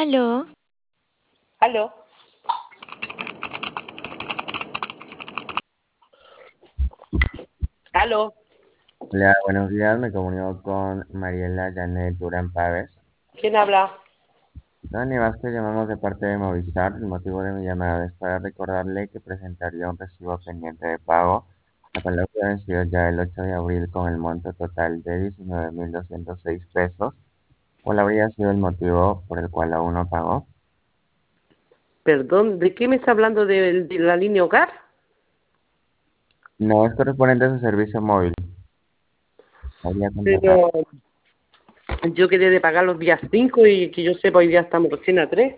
Aló, Aló. Aló. Hola, buenos días. Me comunico con Mariela Janet Durán Páez. ¿Quién habla? Dani Vázquez, llamamos de parte de Movistar. El motivo de mi llamada es para recordarle que presentaría un recibo pendiente de pago, la cual habría vencido ya el 8 de abril con el monto total de 19.206 pesos. ¿Cuál habría sido el motivo por el cual aún no pagó? Perdón, ¿de qué me está hablando de la línea hogar? No es correspondiente a su servicio móvil. Habría contratado. Pero yo quedé de pagar los días 5 y que yo sepa hoy día estamos recién a 3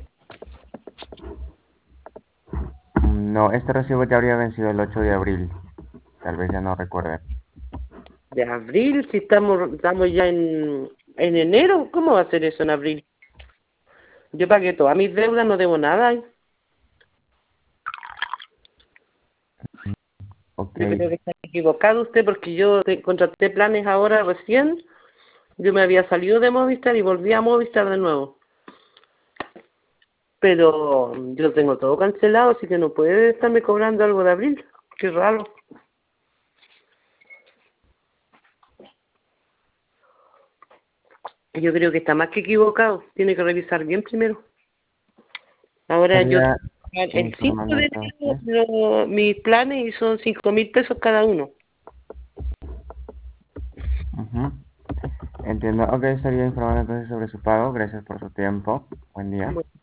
No, este recibo ya habría vencido el 8 de abril. Tal vez ya no recuerde. de abril, si estamos ya en enero. ¿Cómo va a ser eso en abril? Yo pagué todas mis deudas, no debo nada. Ok. Yo creo que está equivocado usted porque yo contraté planes ahora recién. Yo me había salido de Movistar y volví a Movistar de nuevo. Pero yo tengo todo cancelado, así que no puede estarme cobrando algo de abril. Qué raro. Yo creo que está más que equivocado. Tiene que revisar bien primero. Ahora yo Estaría el 5 informando de entonces. enero mis planes y son 5.000 pesos cada uno. Ujú. Entiendo. Ok, estaría informando entonces sobre su pago. Gracias por su tiempo. Buen día.